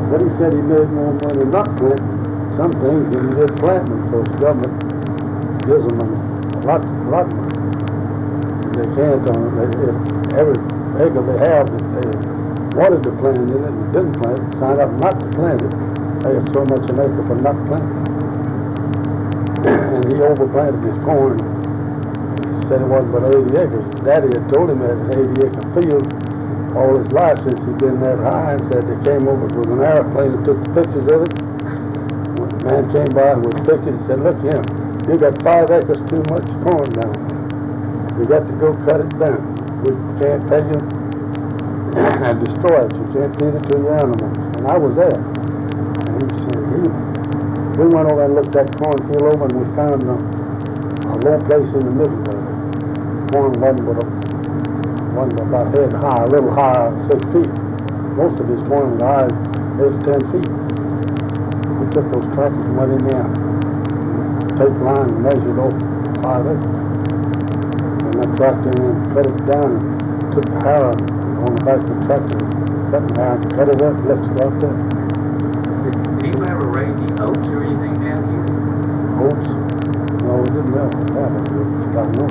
But he said he made more money not planting some things than he did planting them, because the government gives them a lot more. They can't on it. If every acre they have, if they wanted to plant in it and didn't plant it, sign up not to plant it, pay so much an acre for not planting. And he overplanted his corn. He said it wasn't but 80 acres. Daddy had told him that an 80-acre field all his life since he'd been that high, and said they came over with an airplane and took the pictures of it. When the man came by with pictures, he said, look here, you got 5 acres too much corn down there. You got to go cut it down. We can't pay you and destroy it. You can't feed it to your animals. And I was there. And he said, we went over and looked that cornfield over, and we found a low place in the middle of it. Corn wasn't about head high, a little higher, 6 feet. Most of his corn was high, 8 to 10 feet. We took those tractors and went in there, tape line and measured off 5 acres. And that tractor and cut it down and took the harrow on the back of the tractor, cut it down, cut it up, left it out there. Did you ever raise any oats or anything down here? Oats? No, we didn't ever have it. It's got no.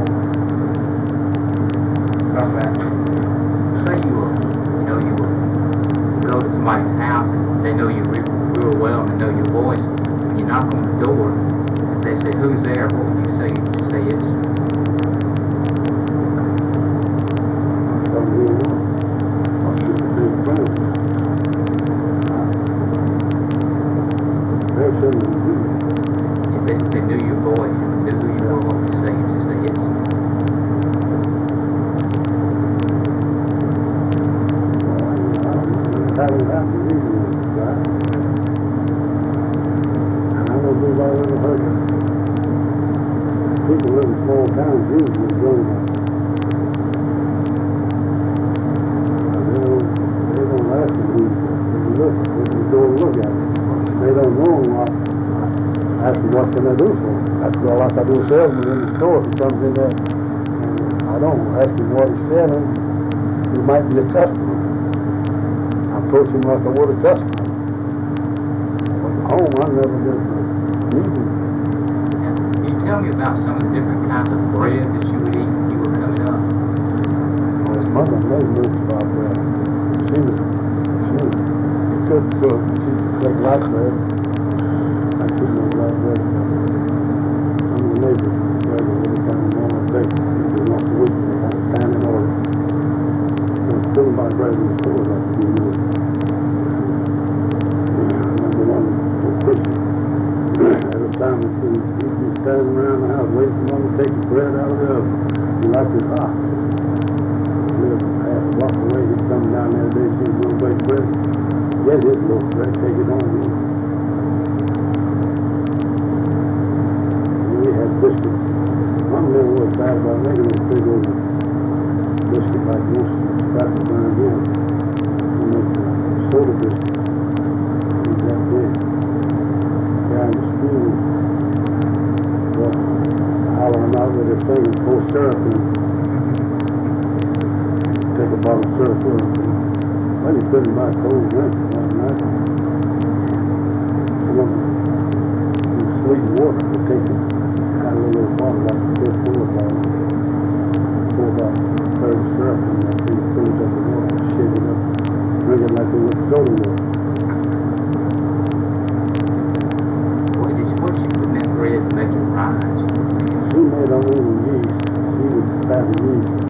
Say you go to somebody's house and they know you real well and they know your voice. When you knock on the door, and they say, who's there? What would you say? You say it's... If they knew your voice, they knew who you were, what would you say? You just say it's... That was happening usually, right? And I know nobody ever heard it. People live in small towns usually go there. They don't ask them who you look, when you go and look at it. They don't know what. Ask them what can I do for them. That's like I do a salesman in the store. If he comes in there, and I don't ask him what he's selling. He might be a customer. Approach him like I would a customer. Home, I never did music. Can you tell me about some of the different kinds of bread that you would eat when you were coming up? Well, his mother made most of our bread. She was a good cook. She cooked light bread. I couldn't make light bread. Some of the neighbors bread was any kind of normal bake. It was not weak. They had a standing order. They were still buy bread in the store like you knew. Every time he'd be standing around the house waiting for him to take the bread out of the oven. He liked it hot. He lived half a block away. He'd come down there every day, see him go bake bread. Get his loaf of bread, take it home. And we had biscuits. Mom never was bad about making those big old biscuits like most crackers around here. We make soda biscuits. That big. Guy in the school was hollering out with his thing and pour syrup in. Take a bottle of syrup with him. Well, he put it in my cold drink one night. Some of them use sweetened water. They take it, had a little bottle like a good full of bottle. Pour about 30 syrup in that thing, fill it up with water, shake it up, drink it like it was soda water. Bread to make it rise. She made her own yeast. She was bad yeast.